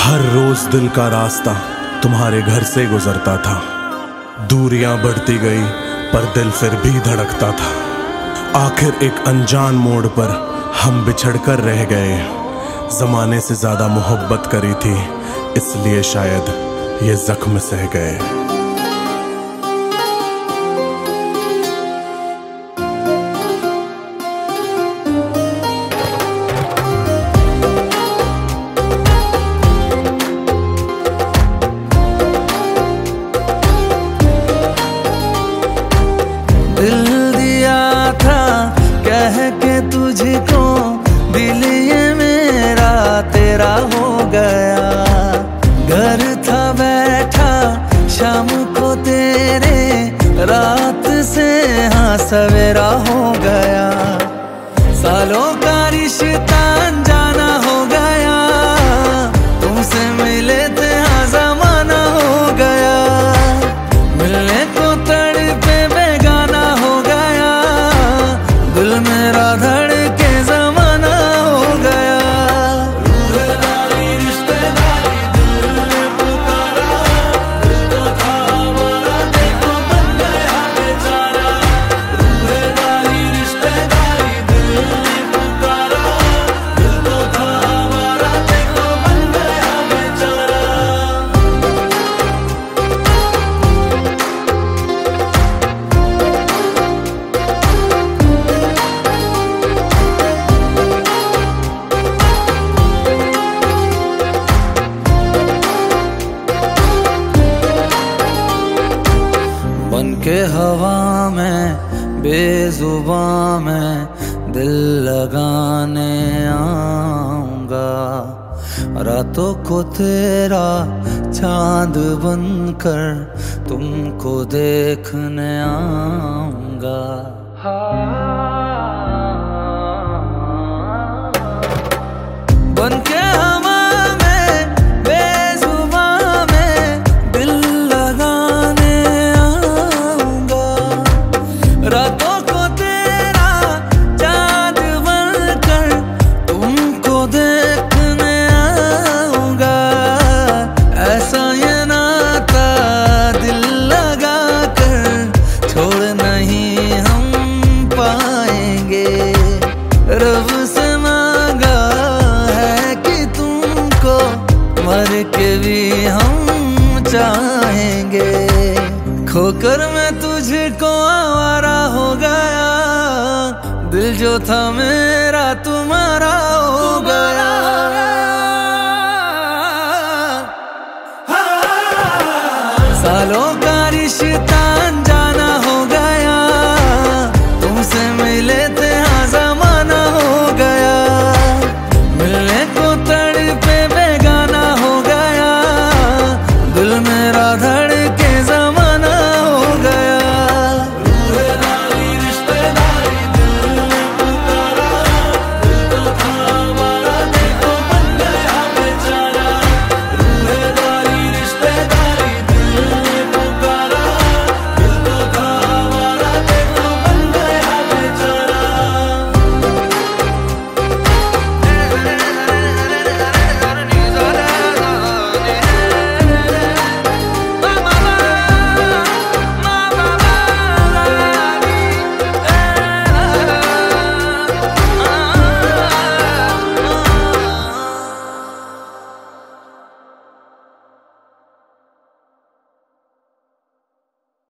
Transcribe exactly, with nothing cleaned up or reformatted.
हर रोज दिल का रास्ता तुम्हारे घर से गुजरता था। दूरियां बढ़ती गई पर दिल फिर भी धड़कता था। आखिर एक अनजान मोड़ पर हम बिछड़कर रह गए। जमाने से ज्यादा मोहब्बत करी थी, इसलिए शायद ये जख्म सह गए। दिल दिया था कह के तुझको, दिल ये मेरा तेरा हो गया। घर था बैठा शाम को तेरे, रात से हाँ सवेरा हो गया। सालों का रिश्ता अनजाना हो गया, तुमसे मिले थे हाँ जमाना हो गया। मिलने को तड़पे बेगाना हो गया, दिल मेरा धड़के जमाना हो गया। रूहेदारी रिश्तेदारी दिल ने पुकारा, दिल तो था हमारा देखो बन गया बेचारा। रूहेदारी रिश्तेदारी दिल ने पुकारा, दिल तो था हमारा देखो बन गया बेचारा। बन के हवा में बेजुबां में दिल लगाने आऊंगा। रातों को तेरा चांद बनकर तुमको देखने आऊंगा। बन के हवा में बेजुबां में दिल लगाने आऊंगा। रातों को तेरा चांद बनकर तुमको देखने आऊंगा। ऐसा ये नाता दिल लगा कर छोड़ नहीं हम पाएंगे। रब से मांगा है कि तुमको मर के भी हम चाहेंगे। खोकर मैं तुझको आवारा हो गया, दिल जो था मेरा तुम्हारा